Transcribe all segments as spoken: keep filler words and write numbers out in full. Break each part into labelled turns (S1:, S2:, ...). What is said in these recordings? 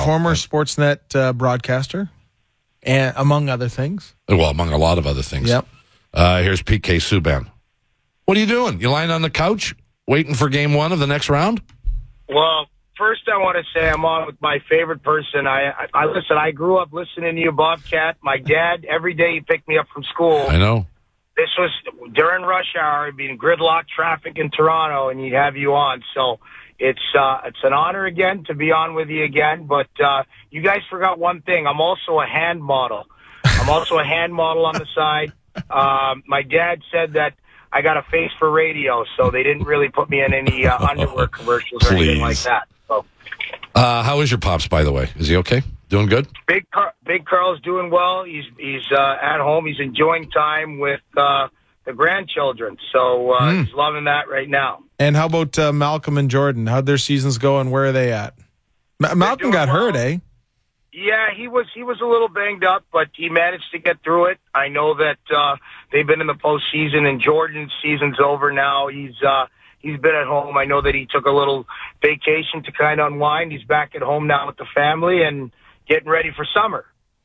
S1: Former Sportsnet uh, broadcaster, and among other things.
S2: Well, among a lot of other things.
S1: Yep.
S2: Uh, here's P K Subban. What are you doing? You lying on the couch waiting for game one of the next round?
S3: Well, first I want to say I'm on with my favorite person. I, I, I listen, I grew up listening to you, Bobcat. My dad, every day he picked me up from school.
S2: I know.
S3: This was during rush hour, it'd be gridlock traffic in Toronto, and he'd have you on. So it's uh, it's an honor again to be on with you again. But uh, you guys forgot one thing. I'm also a hand model. I'm also a hand model on the side. Um, my dad said that I got a face for radio, so they didn't really put me in any uh, underwear commercials or anything like that. So,
S2: uh, how is your pops, by the way? Is he okay? Doing good?
S3: Big Car- Big Carl's doing well. He's he's uh, at home. He's enjoying time with uh, the grandchildren, so uh, mm. he's loving that right now.
S1: And how about uh, Malcolm and Jordan? How'd their seasons go, and where are they at? Ma- Malcolm got
S3: well.
S1: hurt, eh?
S3: Yeah, he was he was a little banged up, but he managed to get through it. I know that uh, they've been in the postseason, and Jordan's season's over now. He's uh, he's been at home. I know that he took a little vacation to kind of unwind. He's back at home now with the family and getting ready for summer.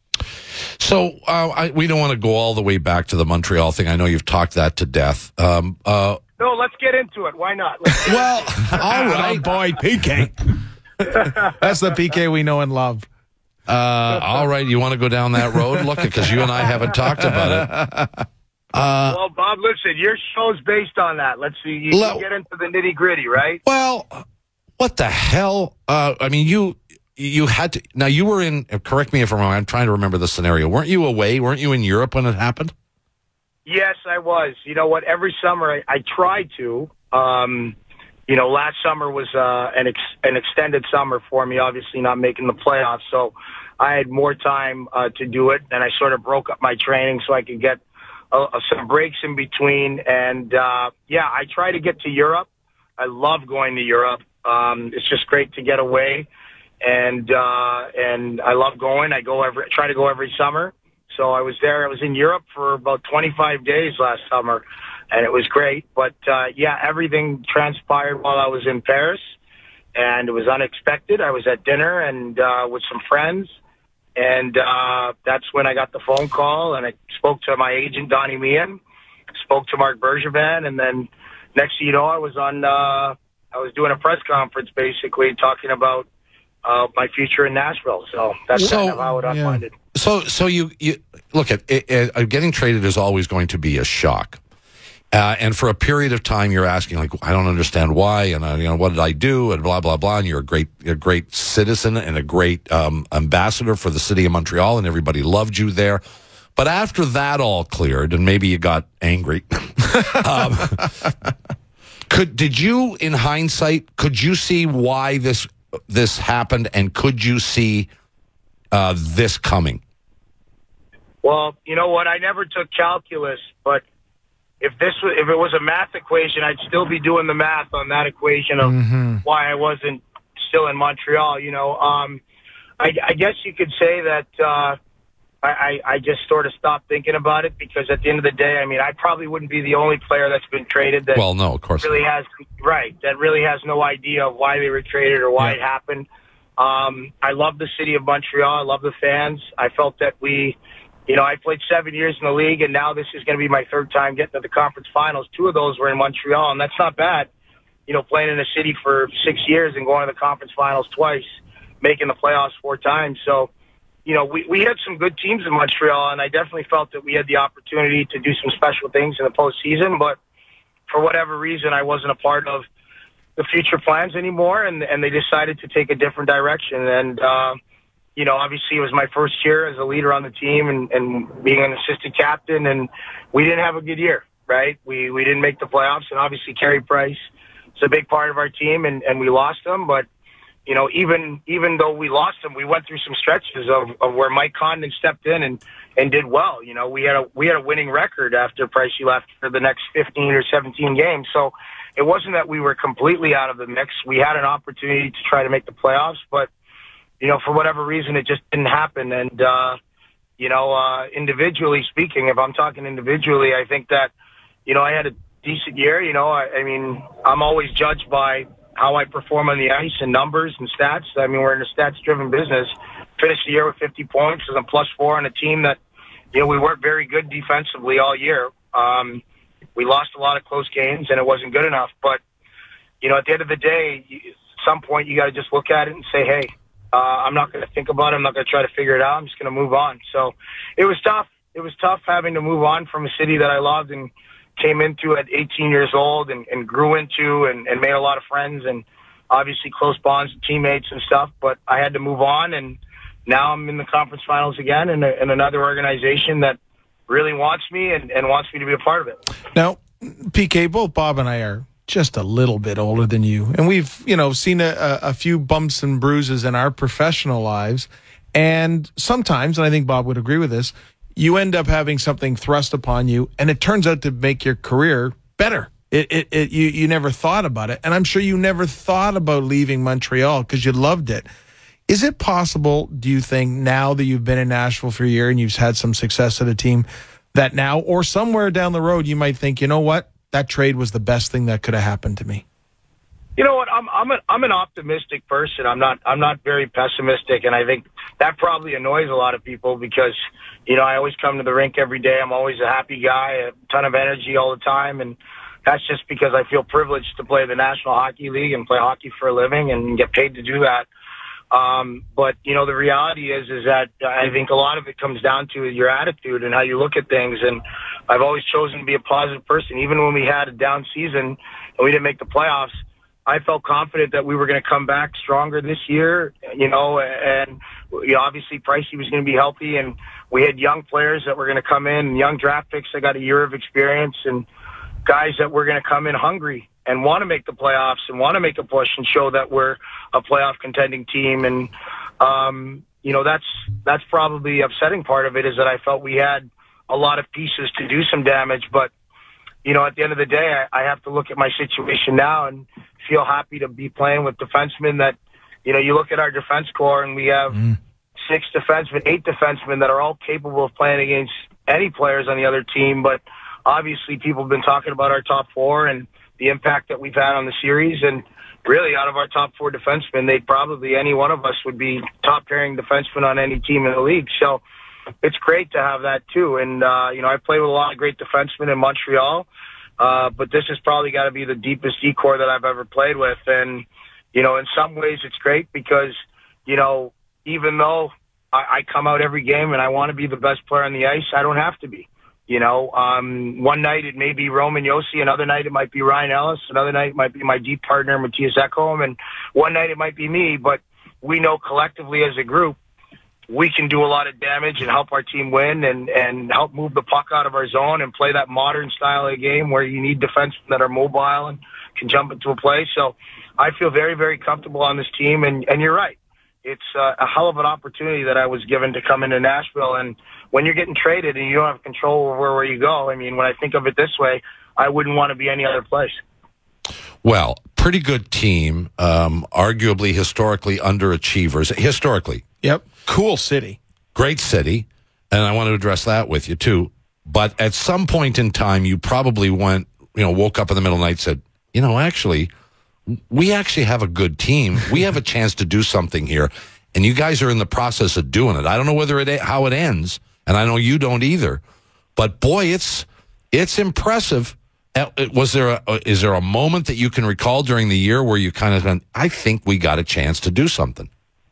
S2: So uh, I, we don't want to go all the way back to the Montreal thing. I know you've talked that to death. Um, uh,
S3: no, let's get into it. Why not?
S2: Well, all right,
S1: boy, P K. That's the P K we know and love.
S2: Uh, all right, you want to go down that road? Look, because you and I haven't talked about it.
S3: Uh, well, Bob, listen, your show's based on that. Let's see, you
S2: lo-
S3: can get into the nitty gritty, right?
S2: Well, what the hell? Uh, I mean, you you had to. Now you were in. Correct me if I'm wrong. I'm trying to remember the scenario. Weren't you away? Weren't you in Europe when it happened?
S3: Yes, I was. You know what? Every summer I, I tried to. Um, You know, last summer was uh, an ex- an extended summer for me, obviously not making the playoffs. So I had more time uh, to do it, and I sort of broke up my training so I could get uh, some breaks in between. And, uh, yeah, I try to get to Europe. I love going to Europe. Um, it's just great to get away. And uh, and I love going. I go every try to go every summer. So I was there. I was in Europe for about twenty-five days last summer. And it was great. But, uh, yeah, everything transpired while I was in Paris, and it was unexpected. I was at dinner and uh, with some friends, and uh, that's when I got the phone call, and I spoke to my agent, Donnie Meehan, spoke to Marc Bergevin, and then next thing you know, I was on, uh, I was doing a press conference, basically, talking about uh, my future in Nashville. So that's
S2: so,
S3: kind of how it unfolded.
S2: Yeah. So, so you, you look at it, it, getting traded is always going to be a shock. Uh, and for a period of time, you're asking, like, I don't understand why, and uh, you know, what did I do, and blah blah blah. And you're a great, a great citizen and a great um, ambassador for the city of Montreal, and everybody loved you there. But after that all cleared, and maybe you got angry, um, could did you, in hindsight, could you see why this this happened, and could you see uh, this coming?
S3: Well, you know what? I never took calculus, but If this was, if it was a math equation, I'd still be doing the math on that equation of mm-hmm. why I wasn't still in Montreal. You know, um, I, I guess you could say that uh, I, I just sort of stopped thinking about it because at the end of the day, I mean, I probably wouldn't be the only player that's been traded that
S2: well, no, of course
S3: really
S2: not.
S3: has right that really has no idea of why they were traded or why yeah. it happened. Um, I love the city of Montreal. I love the fans. I felt that we. You know, I played seven years in the league, and now this is going to be my third time getting to the conference finals. Two of those were in Montreal, and that's not bad. You know, playing in a city for six years and going to the conference finals twice, making the playoffs four times. So, you know, we, we had some good teams in Montreal, and I definitely felt that we had the opportunity to do some special things in the postseason. But for whatever reason, I wasn't a part of the future plans anymore, and, and they decided to take a different direction. And, uh, You know, obviously it was my first year as a leader on the team and, and being an assistant captain, and we didn't have a good year, right? We we didn't make the playoffs, and obviously Carey Price is a big part of our team, and, and we lost him. But, you know, even even though we lost him, we went through some stretches of, of where Mike Condon stepped in and, and did well. You know, we had a we had a winning record after Pricey left for the next fifteen or seventeen games. So it wasn't that we were completely out of the mix. We had an opportunity to try to make the playoffs, but you know, for whatever reason, it just didn't happen. And, uh, you know, uh, individually speaking, if I'm talking individually, I think that, you know, I had a decent year. You know, I, I mean, I'm always judged by how I perform on the ice and numbers and stats. I mean, we're in a stats-driven business. Finished the year with fifty points as a plus four on a team that, you know, we weren't very good defensively all year. Um, we lost a lot of close games, and it wasn't good enough. But, you know, at the end of the day, at some point you got to just look at it and say, hey, uh, I'm not going to think about it. I'm not going to try to figure it out. I'm just going to move on. So it was tough. It was tough having to move on from a city that I loved and came into at eighteen years old and, and grew into and, and made a lot of friends and obviously close bonds with teammates and stuff. But I had to move on, and now I'm in the conference finals again in, a, in another organization that really wants me and, and wants me to be a part of it.
S1: Now, P K, both Bob and I are just a little bit older than you, and we've, you know, seen a, a few bumps and bruises in our professional lives. And sometimes, and I think Bob would agree with this, you end up having something thrust upon you, and it turns out to make your career better. It, it, it you, you never thought about it, and I'm sure you never thought about leaving Montreal because you loved it. Is it possible, do you think, now that you've been in Nashville for a year and you've had some success at a team, that now or somewhere down the road you might think, you know what, that trade was the best thing that could have happened to me?
S3: You know what? I'm I'm an I'm an optimistic person. I'm not I'm not very pessimistic, and I think that probably annoys a lot of people because, you know, I always come to the rink every day. I'm always a happy guy, a ton of energy all the time, and that's just because I feel privileged to play the National Hockey League and play hockey for a living and get paid to do that. Um, but, you know, the reality is, is that I think a lot of it comes down to your attitude and how you look at things. And I've always chosen to be a positive person. Even when we had a down season and we didn't make the playoffs, I felt confident that we were going to come back stronger this year, you know, and you know, obviously Pricey was going to be healthy, and we had young players that were going to come in, and young draft picks that got a year of experience, and guys that were going to come in hungry and want to make the playoffs and want to make a push and show that we're a playoff contending team. And, um, you know, that's, that's probably the upsetting part of it, is that I felt we had a lot of pieces to do some damage. But, you know, at the end of the day, I, I have to look at my situation now and feel happy to be playing with defensemen that, you know, you look at our defense core and we have mm. six defensemen, eight defensemen that are all capable of playing against any players on the other team. But obviously people have been talking about our top four and the impact that we've had on the series. And really, out of our top four defensemen, they'd probably, any one of us would be top pairing defensemen on any team in the league. So it's great to have that too. And, uh, you know, I played with a lot of great defensemen in Montreal, uh, but this has probably got to be the deepest D-core that I've ever played with. And, you know, in some ways it's great because, you know, even though I, I come out every game and I want to be the best player on the ice, I don't have to be. You know, um, one night it may be Roman Josi, another night it might be Ryan Ellis, another night it might be my deep partner, Matthias Ekholm, and one night it might be me. But we know collectively as a group, we can do a lot of damage and help our team win and, and help move the puck out of our zone and play that modern style of game where you need defensemen that are mobile and can jump into a play. So I feel very, very comfortable on this team. And, and you're right. It's uh, a hell of an opportunity that I was given to come into Nashville. And when you're getting traded and you don't have control over where you go, I mean, when I think of it this way, I wouldn't want to be any other place.
S2: Well, pretty good team, um, arguably historically underachievers. Historically.
S1: Yep. Cool city.
S2: Great city. And I want to address that with you, too. But at some point in time, you probably went, you know, woke up in the middle of the night and said, you know, actually, we actually have a good team. We have a chance to do something here. And you guys are in the process of doing it. I don't know whether it how it ends, and I know you don't either. But boy, it's it's impressive. Was there a, is there a moment that you can recall during the year where you kind of went, I think we got a chance to do something?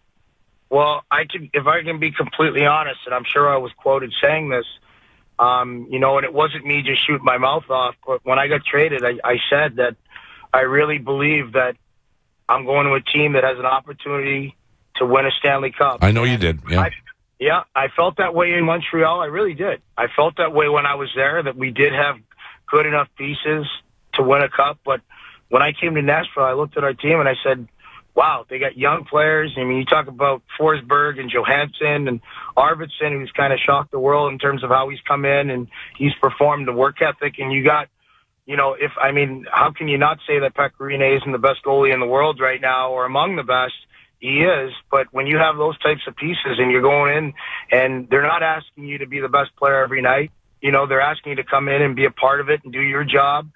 S3: Well, I can, if I can be completely honest, and I'm sure I was quoted saying this, um, you know, and it wasn't me just shooting my mouth off, but when I got traded, I, I said that I really believe that I'm going to a team that has an opportunity to win a Stanley Cup.
S2: I know you did, yeah.
S3: I, yeah, I felt that way in Montreal. I really did. I felt that way when I was there, that we did have good enough pieces to win a cup. But when I came to Nashville, I looked at our team and I said, wow, they got young players. I mean, you talk about Forsberg and Johansson and Arvidsson, who's kind of shocked the world in terms of how he's come in and he's performed, the work ethic. And you got, you know, if, I mean, how can you not say that Pekka Rinne isn't the best goalie in the world right now or among the best? He is, but when you have those types of pieces and you're going in and they're not asking you to be the best player every night, you know, they're asking you to come in and be a part of it and do your job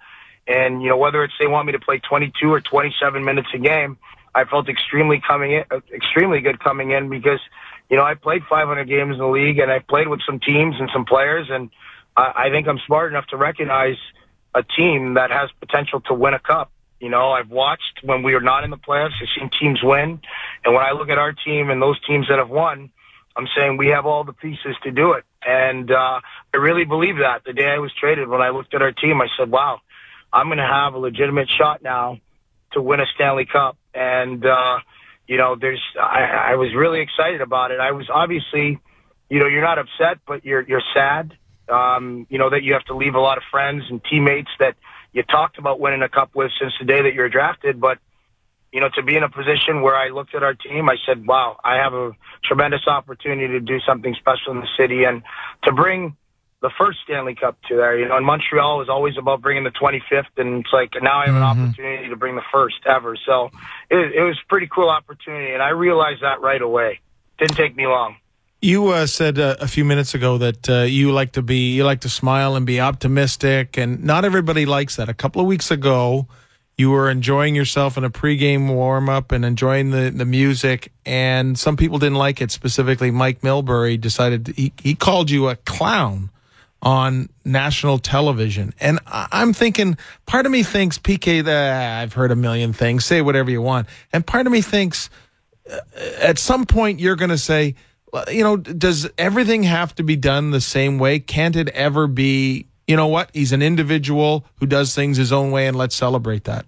S3: And, you know, whether it's they want me to play twenty-two or twenty-seven minutes a game, I felt extremely coming in, extremely good coming in because, you know, I played five hundred games in the league and I played with some teams and some players, and I, I think I'm smart enough to recognize a team that has potential to win a cup. You know, I've watched when we were not in the playoffs, I've seen teams win, and when I look at our team and those teams that have won, I'm saying we have all the pieces to do it. And uh, I really believe that. The day I was traded, when I looked at our team, I said, wow, I'm going to have a legitimate shot now to win a Stanley Cup. And, uh, you know, there's, I, I was really excited about it. I was obviously, you know, you're not upset, but you're, you're sad, um, you know, that you have to leave a lot of friends and teammates that you talked about winning a cup with since the day that you were drafted. But, you know, to be in a position where I looked at our team, I said, wow, I have a tremendous opportunity to do something special in the city and to bring the first Stanley Cup to there. You know, in Montreal, it was always about bringing the twenty-fifth, and it's like now I have an mm-hmm. opportunity to bring the first ever. So it, it was a pretty cool opportunity, and I realized that right away. Didn't take me long.
S1: You uh, said uh, a few minutes ago that uh, you like to be, you like to smile and be optimistic, and not everybody likes that. A couple of weeks ago, you were enjoying yourself in a pregame warm-up and enjoying the, the music, and some people didn't like it. Specifically, Mike Milbury decided to, he, he called you a clown on national television. And I'm thinking, part of me thinks, P K, that I've heard a million things, say whatever you want. And part of me thinks uh, at some point you're going to say, you know, does everything have to be done the same way? Can't it ever be, you know what, he's an individual who does things his own way, and let's celebrate that?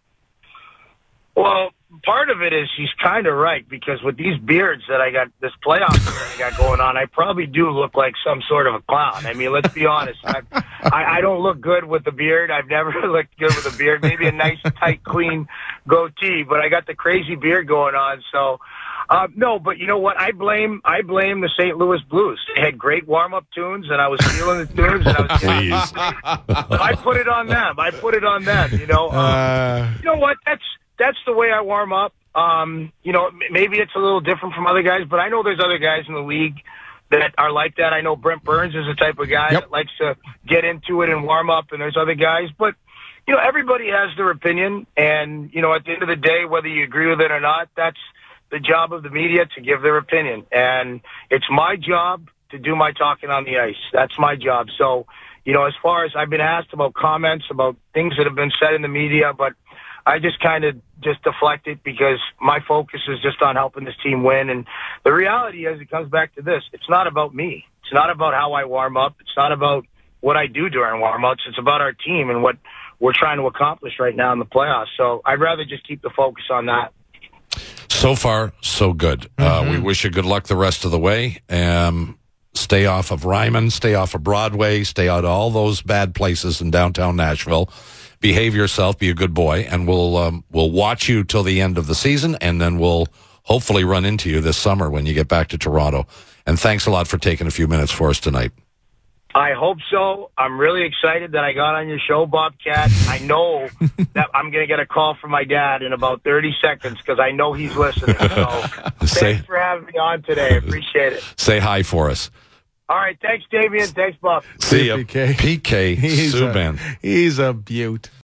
S3: Well, part of it is he's kind of right, because with these beards that I got, this playoff that I got going on, I probably do look like some sort of a clown. I mean, let's be honest. I, I, I don't look good with the beard. I've never looked good with a beard. Maybe a nice, tight, clean goatee, but I got the crazy beard going on. So, uh, no, but you know what? I blame I blame the Saint Louis Blues. They had great warm-up tunes, and I was feeling the tunes, and I was
S2: Please.
S3: I put it on them. I put it on them. You know, um, uh... you know what? That's That's the way I warm up. Um, you know, maybe it's a little different from other guys, but I know there's other guys in the league that are like that. I know Brent Burns is the type of guy yep. that likes to get into it and warm up, and there's other guys. But, you know, everybody has their opinion, and, you know, at the end of the day, whether you agree with it or not, that's the job of the media to give their opinion. And it's my job to do my talking on the ice. That's my job. So, you know, as far as I've been asked about comments, about things that have been said in the media, but I just kind of just deflect it because my focus is just on helping this team win. And the reality is, it comes back to this. It's not about me. It's not about how I warm up. It's not about what I do during warm-ups. It's about our team and what we're trying to accomplish right now in the playoffs. So I'd rather just keep the focus on that.
S2: So far, so good. Mm-hmm. Uh, we wish you good luck the rest of the way. Um, stay off of Ryman, stay off of Broadway, stay out of all those bad places in downtown Nashville. Behave yourself, be a good boy, and we'll um, we'll watch you till the end of the season, and then we'll hopefully run into you this summer when you get back to Toronto. And thanks a lot for taking a few minutes for us tonight.
S3: I hope so. I'm really excited that I got on your show, Bobcat. I know that I'm going to get a call from my dad in about thirty seconds because I know he's listening. So
S2: say,
S3: thanks for having me on today. I appreciate it.
S2: Say hi for us.
S3: All right. Thanks, Damian. Thanks, Bob.
S2: See ya. P K. P K.
S1: He's
S2: Subban.
S1: A, he's a beaut.